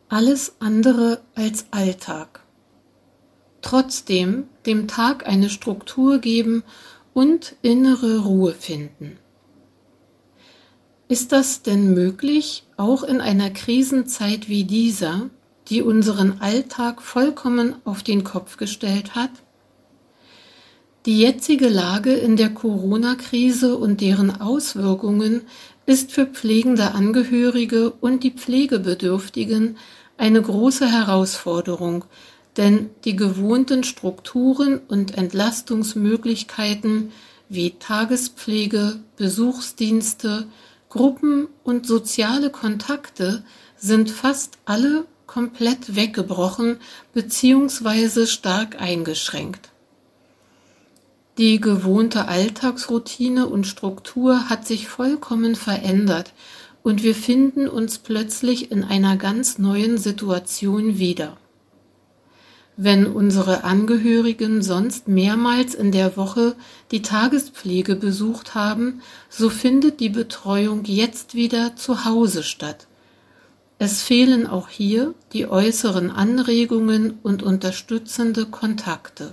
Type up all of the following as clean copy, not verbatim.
Alles andere als Alltag. Trotzdem dem Tag eine Struktur geben und innere Ruhe finden. Ist das denn möglich, auch in einer Krisenzeit wie dieser, die unseren Alltag vollkommen auf den Kopf gestellt hat? Die jetzige Lage in der Corona-Krise und deren Auswirkungen ist für pflegende Angehörige und die Pflegebedürftigen eine große Herausforderung, denn die gewohnten Strukturen und Entlastungsmöglichkeiten wie Tagespflege, Besuchsdienste, Gruppen und soziale Kontakte sind fast alle komplett weggebrochen bzw. stark eingeschränkt. Die gewohnte Alltagsroutine und Struktur hat sich vollkommen verändert und wir finden uns plötzlich in einer ganz neuen Situation wieder. Wenn unsere Angehörigen sonst mehrmals in der Woche die Tagespflege besucht haben, so findet die Betreuung jetzt wieder zu Hause statt. Es fehlen auch hier die äußeren Anregungen und unterstützende Kontakte.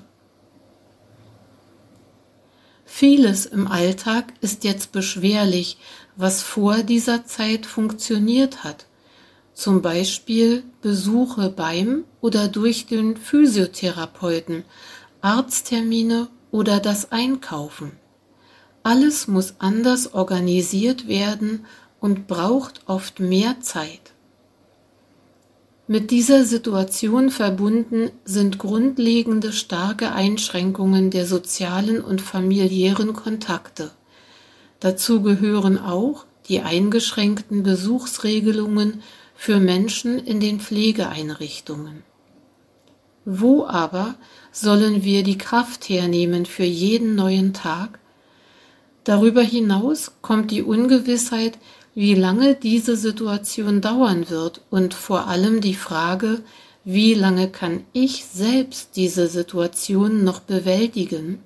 Vieles im Alltag ist jetzt beschwerlich, was vor dieser Zeit funktioniert hat. Zum Beispiel Besuche beim oder durch den Physiotherapeuten, Arzttermine oder das Einkaufen. Alles muss anders organisiert werden und braucht oft mehr Zeit. Mit dieser Situation verbunden sind grundlegende starke Einschränkungen der sozialen und familiären Kontakte. Dazu gehören auch die eingeschränkten Besuchsregelungen für Menschen in den Pflegeeinrichtungen. Wo aber sollen wir die Kraft hernehmen für jeden neuen Tag? Darüber hinaus kommt die Ungewissheit, wie lange diese Situation dauern wird und vor allem die Frage, wie lange kann ich selbst diese Situation noch bewältigen?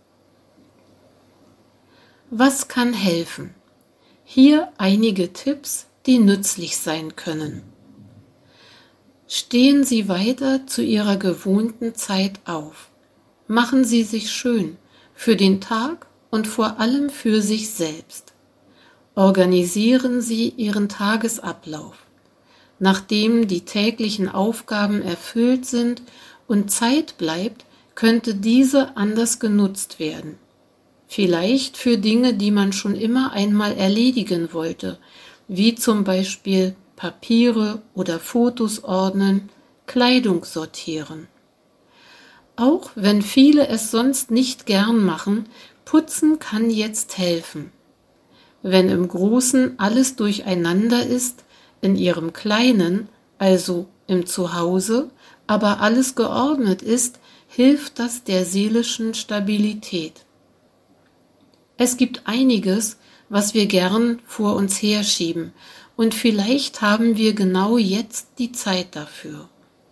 Was kann helfen? Hier einige Tipps, die nützlich sein können. Stehen Sie weiter zu Ihrer gewohnten Zeit auf. Machen Sie sich schön für den Tag und vor allem für sich selbst. Organisieren Sie Ihren Tagesablauf. Nachdem die täglichen Aufgaben erfüllt sind und Zeit bleibt, könnte diese anders genutzt werden. Vielleicht für Dinge, die man schon immer einmal erledigen wollte, wie zum Beispiel Papiere oder Fotos ordnen, Kleidung sortieren. Auch wenn viele es sonst nicht gern machen, Putzen kann jetzt helfen. Wenn im Großen alles durcheinander ist, in Ihrem Kleinen, also im Zuhause, aber alles geordnet ist, hilft das der seelischen Stabilität. Es gibt einiges, was wir gern vor uns herschieben, und vielleicht haben wir genau jetzt die Zeit dafür.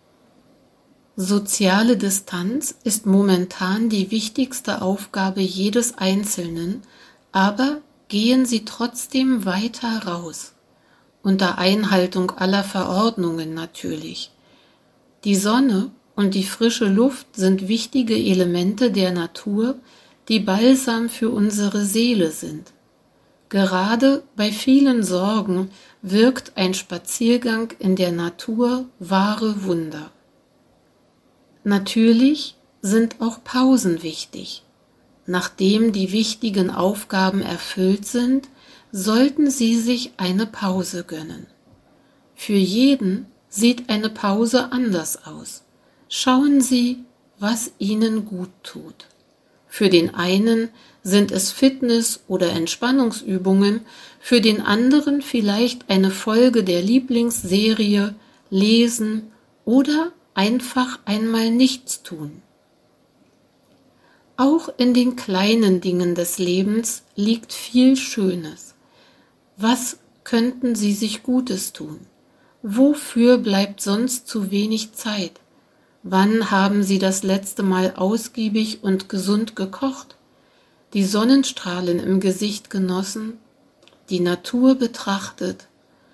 Soziale Distanz ist momentan die wichtigste Aufgabe jedes Einzelnen, aber gehen Sie trotzdem weiter raus, unter Einhaltung aller Verordnungen natürlich. Die Sonne und die frische Luft sind wichtige Elemente der Natur, die Balsam für unsere Seele sind. Gerade bei vielen Sorgen wirkt ein Spaziergang in der Natur wahre Wunder. Natürlich sind auch Pausen wichtig. Nachdem die wichtigen Aufgaben erfüllt sind, sollten Sie sich eine Pause gönnen. Für jeden sieht eine Pause anders aus. Schauen Sie, was Ihnen gut tut. Für den einen sind es Fitness- oder Entspannungsübungen, für den anderen vielleicht eine Folge der Lieblingsserie, Lesen oder einfach einmal nichts tun. Auch in den kleinen Dingen des Lebens liegt viel Schönes. Was könnten Sie sich Gutes tun? Wofür bleibt sonst zu wenig Zeit? Wann haben Sie das letzte Mal ausgiebig und gesund gekocht? Die Sonnenstrahlen im Gesicht genossen? Die Natur betrachtet?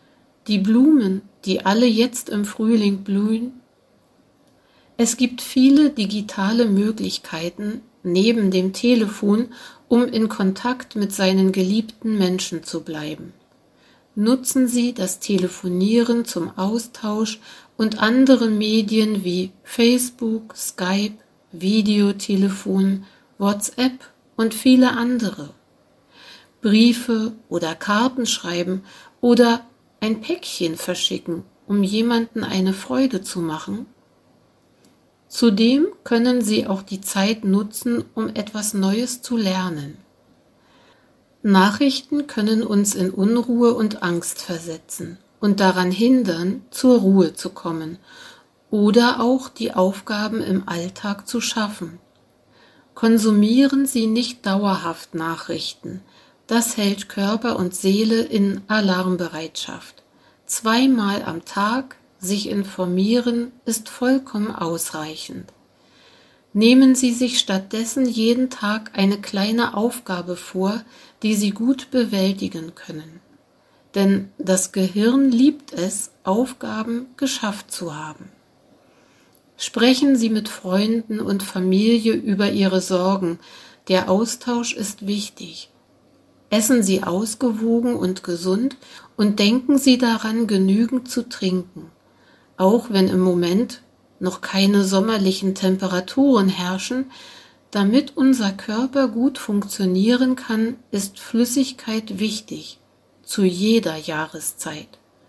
die Blumen, die alle jetzt im Frühling blühen. Es gibt viele digitale Möglichkeiten neben dem Telefon, um in Kontakt mit seinen geliebten Menschen zu bleiben. Nutzen Sie das Telefonieren zum Austausch und andere Medien wie Facebook, Skype, Videotelefon, WhatsApp und viele andere. Briefe oder Karten schreiben oder ein Päckchen verschicken, um jemanden eine Freude zu machen. Zudem können Sie auch die Zeit nutzen, um etwas Neues zu lernen. Nachrichten können uns in Unruhe und Angst versetzen und daran hindern, zur Ruhe zu kommen oder auch die Aufgaben im Alltag zu schaffen. Konsumieren Sie nicht dauerhaft Nachrichten. Das hält Körper und Seele in Alarmbereitschaft. 2-mal am Tag sich informieren ist vollkommen ausreichend. Nehmen Sie sich stattdessen jeden Tag eine kleine Aufgabe vor, die Sie gut bewältigen können. Denn das Gehirn liebt es, Aufgaben geschafft zu haben. Sprechen Sie mit Freunden und Familie über Ihre Sorgen. Der Austausch ist wichtig. Essen Sie ausgewogen und gesund und denken Sie daran, genügend zu trinken. Auch wenn im Moment noch keine sommerlichen Temperaturen herrschen, damit unser Körper gut funktionieren kann, ist Flüssigkeit wichtig, zu jeder Jahreszeit.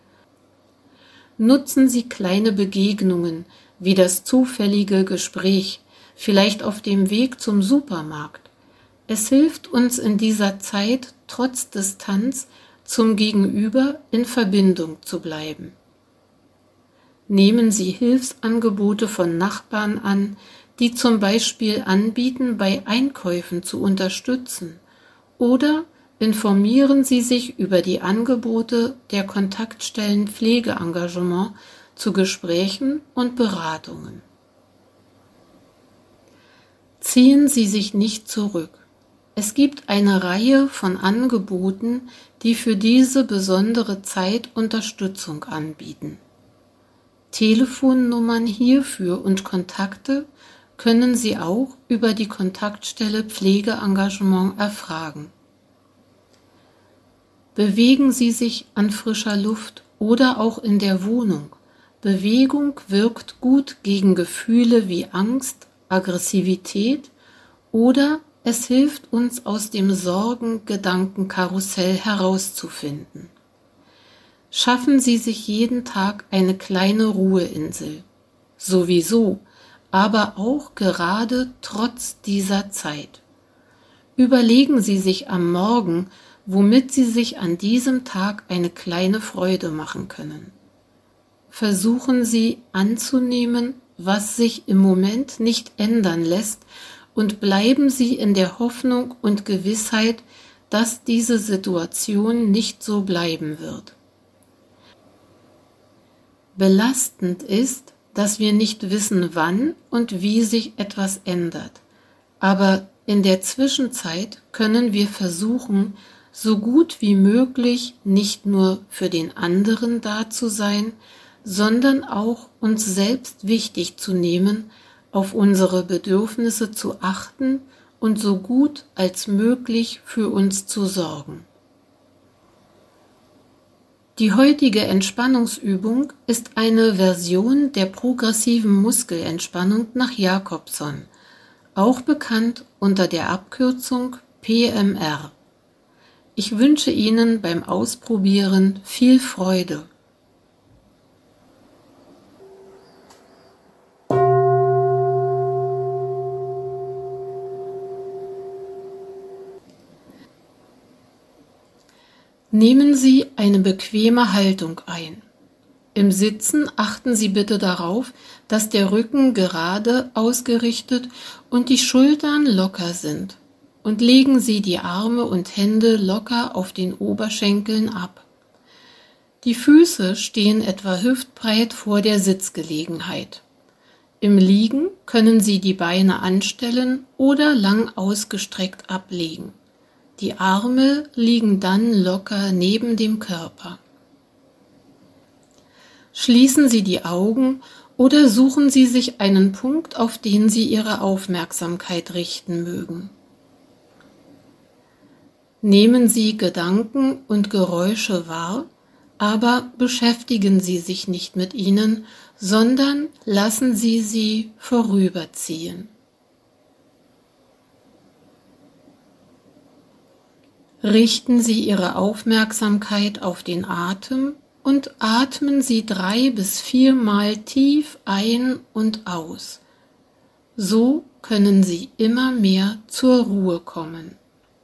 Nutzen Sie kleine Begegnungen, wie das zufällige Gespräch, vielleicht auf dem Weg zum Supermarkt. Es hilft uns in dieser Zeit, trotz Distanz, zum Gegenüber in Verbindung zu bleiben. Nehmen Sie Hilfsangebote von Nachbarn an, die zum Beispiel anbieten, bei Einkäufen zu unterstützen, oder informieren Sie sich über die Angebote der Kontaktstellen Pflegeengagement zu Gesprächen und Beratungen. Ziehen Sie sich nicht zurück. Es gibt eine Reihe von Angeboten, die für diese besondere Zeit Unterstützung anbieten. Telefonnummern hierfür und Kontakte können Sie auch über die Kontaktstelle Pflegeengagement erfragen. Bewegen Sie sich an frischer Luft oder auch in der Wohnung. Bewegung wirkt gut gegen Gefühle wie Angst, Aggressivität oder es hilft uns aus dem Sorgen-Gedankenkarussell herauszufinden. Schaffen Sie sich jeden Tag eine kleine Ruheinsel. Sowieso, aber auch gerade trotz dieser Zeit. Überlegen Sie sich am Morgen, womit Sie sich an diesem Tag eine kleine Freude machen können. Versuchen Sie anzunehmen, was sich im Moment nicht ändern lässt, und bleiben Sie in der Hoffnung und Gewissheit, dass diese Situation nicht so bleiben wird. Belastend ist, dass wir nicht wissen, wann und wie sich etwas ändert. Aber in der Zwischenzeit können wir versuchen, so gut wie möglich nicht nur für den anderen da zu sein, sondern auch uns selbst wichtig zu nehmen, auf unsere Bedürfnisse zu achten und so gut als möglich für uns zu sorgen. Die heutige Entspannungsübung ist eine Version der progressiven Muskelentspannung nach Jacobson, auch bekannt unter der Abkürzung PMR. Ich wünsche Ihnen beim Ausprobieren viel Freude. Nehmen Sie eine bequeme Haltung ein. Im Sitzen achten Sie bitte darauf, dass der Rücken gerade ausgerichtet und die Schultern locker sind, und legen Sie die Arme und Hände locker auf den Oberschenkeln ab. Die Füße stehen etwa hüftbreit vor der Sitzgelegenheit. Im Liegen können Sie die Beine anstellen oder lang ausgestreckt ablegen. Die Arme liegen dann locker neben dem Körper. Schließen Sie die Augen oder suchen Sie sich einen Punkt, auf den Sie Ihre Aufmerksamkeit richten mögen. Nehmen Sie Gedanken und Geräusche wahr, aber beschäftigen Sie sich nicht mit ihnen, sondern lassen Sie sie vorüberziehen. Richten Sie Ihre Aufmerksamkeit auf den Atem und atmen Sie 3 bis 4 Mal tief ein und aus. So können Sie immer mehr zur Ruhe kommen.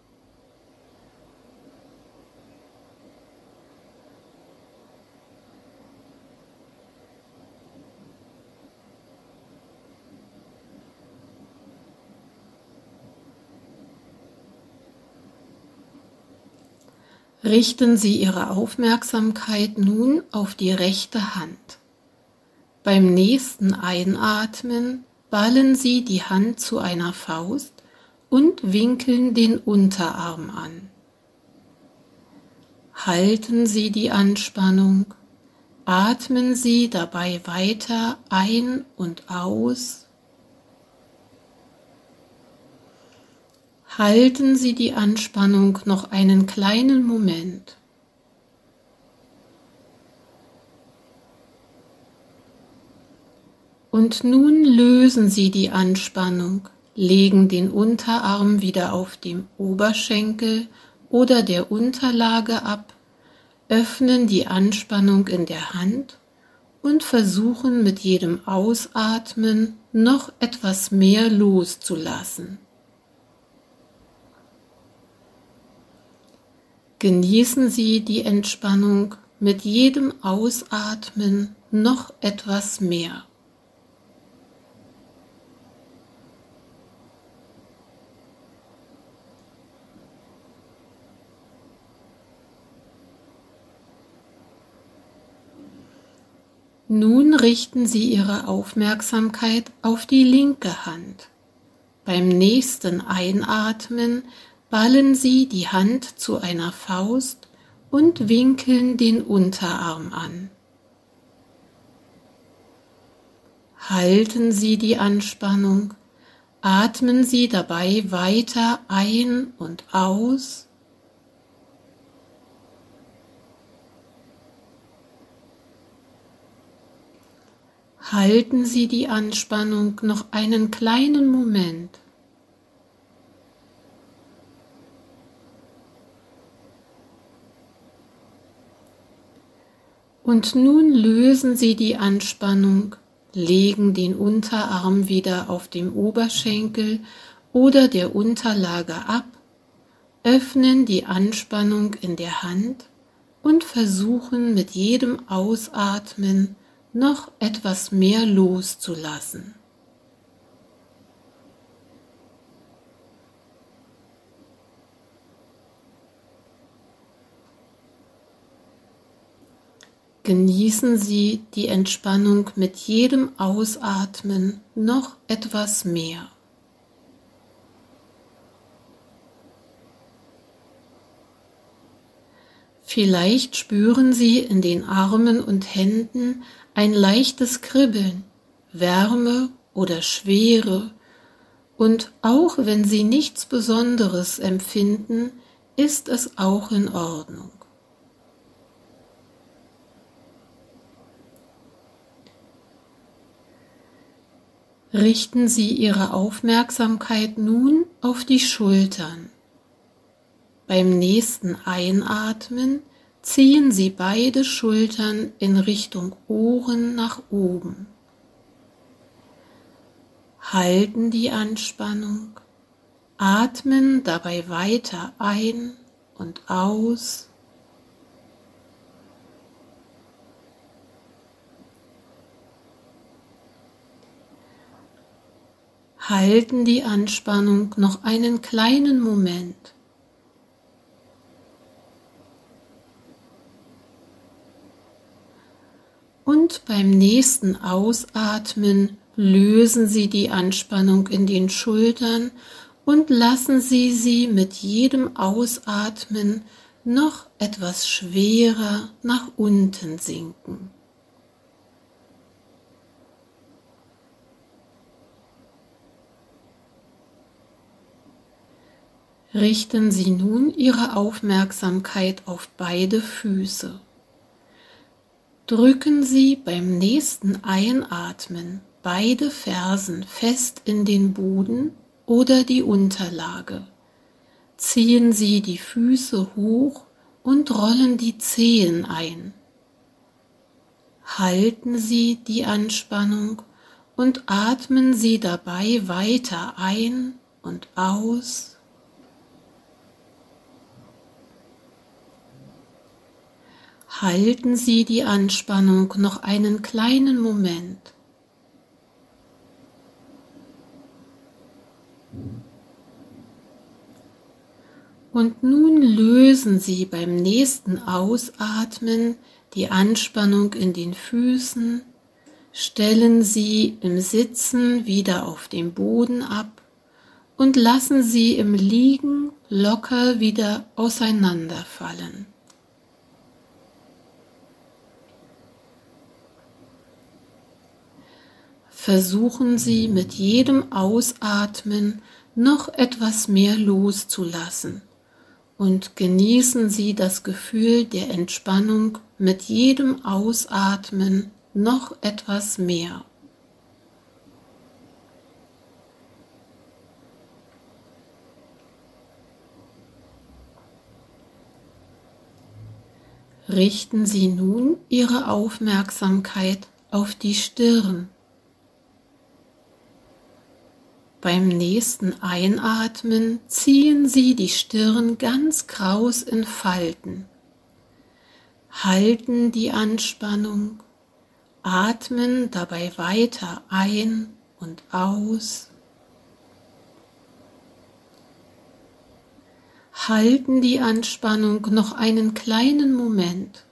Richten Sie Ihre Aufmerksamkeit nun auf die rechte Hand. Beim nächsten Einatmen ballen Sie die Hand zu einer Faust und winkeln den Unterarm an. Halten Sie die Anspannung, atmen Sie dabei weiter ein und aus. Halten Sie die Anspannung noch einen kleinen Moment. Und nun lösen Sie die Anspannung, legen den Unterarm wieder auf dem Oberschenkel oder der Unterlage ab, öffnen die Anspannung in der Hand und versuchen mit jedem Ausatmen noch etwas mehr loszulassen. Genießen Sie die Entspannung mit jedem Ausatmen noch etwas mehr. Nun richten Sie Ihre Aufmerksamkeit auf die linke Hand. Beim nächsten Einatmen ballen Sie die Hand zu einer Faust und winkeln den Unterarm an. Halten Sie die Anspannung, atmen Sie dabei weiter ein und aus. Halten Sie die Anspannung noch einen kleinen Moment. Und nun lösen Sie die Anspannung, legen den Unterarm wieder auf dem Oberschenkel oder der Unterlage ab, öffnen die Anspannung in der Hand und versuchen mit jedem Ausatmen noch etwas mehr loszulassen. Genießen Sie die Entspannung mit jedem Ausatmen noch etwas mehr. Vielleicht spüren Sie in den Armen und Händen ein leichtes Kribbeln, Wärme oder Schwere, und auch wenn Sie nichts Besonderes empfinden, ist es auch in Ordnung. Richten Sie Ihre Aufmerksamkeit nun auf die Schultern. Beim nächsten Einatmen ziehen Sie beide Schultern in Richtung Ohren nach oben. Halten die Anspannung, atmen dabei weiter ein und aus. Halten die Anspannung noch einen kleinen Moment. Und beim nächsten Ausatmen lösen Sie die Anspannung in den Schultern und lassen Sie sie mit jedem Ausatmen noch etwas schwerer nach unten sinken. Richten Sie nun Ihre Aufmerksamkeit auf beide Füße. Drücken Sie beim nächsten Einatmen beide Fersen fest in den Boden oder die Unterlage. Ziehen Sie die Füße hoch und rollen die Zehen ein. Halten Sie die Anspannung und atmen Sie dabei weiter ein und aus. Halten Sie die Anspannung noch einen kleinen Moment. Und nun lösen Sie beim nächsten Ausatmen die Anspannung in den Füßen, stellen sie im Sitzen wieder auf den Boden ab und lassen sie im Liegen locker wieder auseinanderfallen. Versuchen Sie mit jedem Ausatmen noch etwas mehr loszulassen und genießen Sie das Gefühl der Entspannung mit jedem Ausatmen noch etwas mehr. Richten Sie nun Ihre Aufmerksamkeit auf die Stirn. Beim nächsten Einatmen ziehen Sie die Stirn ganz kraus in Falten. Halten die Anspannung, atmen dabei weiter ein und aus. Halten die Anspannung noch einen kleinen Moment.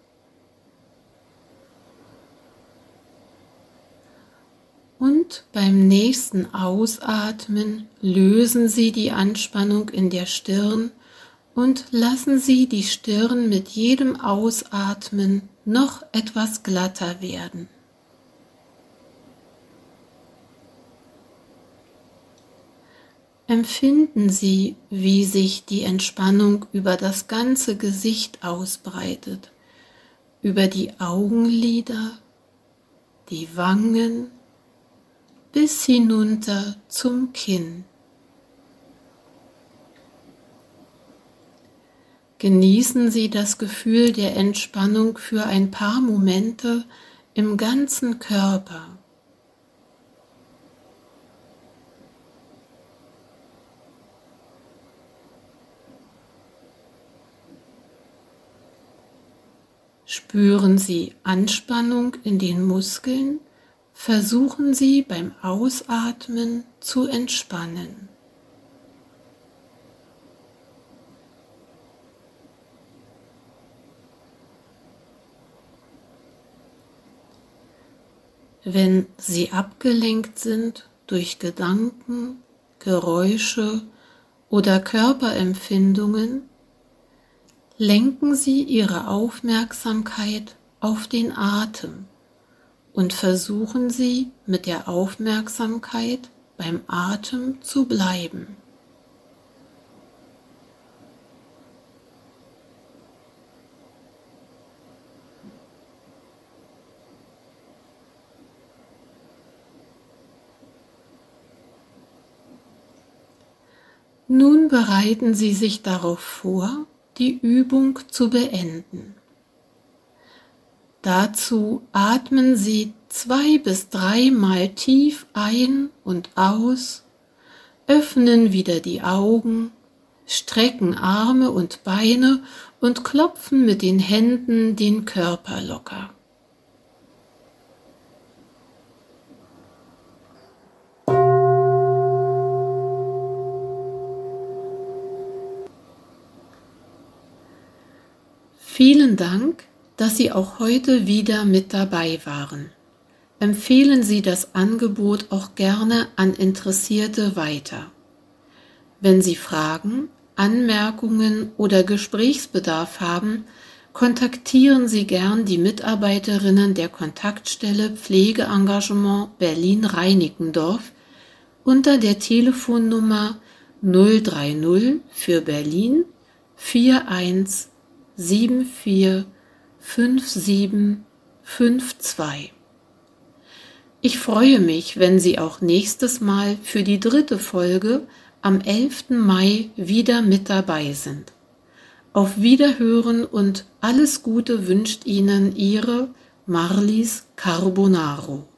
Und beim nächsten Ausatmen lösen Sie die Anspannung in der Stirn und lassen Sie die Stirn mit jedem Ausatmen noch etwas glatter werden. Empfinden Sie, wie sich die Entspannung über das ganze Gesicht ausbreitet, über die Augenlider, die Wangen, bis hinunter zum Kinn. Genießen Sie das Gefühl der Entspannung für ein paar Momente im ganzen Körper. Spüren Sie Anspannung in den Muskeln? Versuchen Sie beim Ausatmen zu entspannen. Wenn Sie abgelenkt sind durch Gedanken, Geräusche oder Körperempfindungen, lenken Sie Ihre Aufmerksamkeit auf den Atem und versuchen Sie mit der Aufmerksamkeit beim Atem zu bleiben. Nun bereiten Sie sich darauf vor, die Übung zu beenden. Dazu atmen Sie 2 bis 3 Mal tief ein und aus, öffnen wieder die Augen, strecken Arme und Beine und klopfen mit den Händen den Körper locker. Vielen Dank, dass Sie auch heute wieder mit dabei waren. Empfehlen Sie das Angebot auch gerne an Interessierte weiter. Wenn Sie Fragen, Anmerkungen oder Gesprächsbedarf haben, kontaktieren Sie gern die Mitarbeiterinnen der Kontaktstelle Pflegeengagement Berlin-Reinickendorf unter der Telefonnummer 030 für Berlin 41745752. Ich freue mich, wenn Sie auch nächstes Mal für die 3. Folge am 11. Mai wieder mit dabei sind. Auf Wiederhören und alles Gute wünscht Ihnen Ihre Marlies Carbonaro.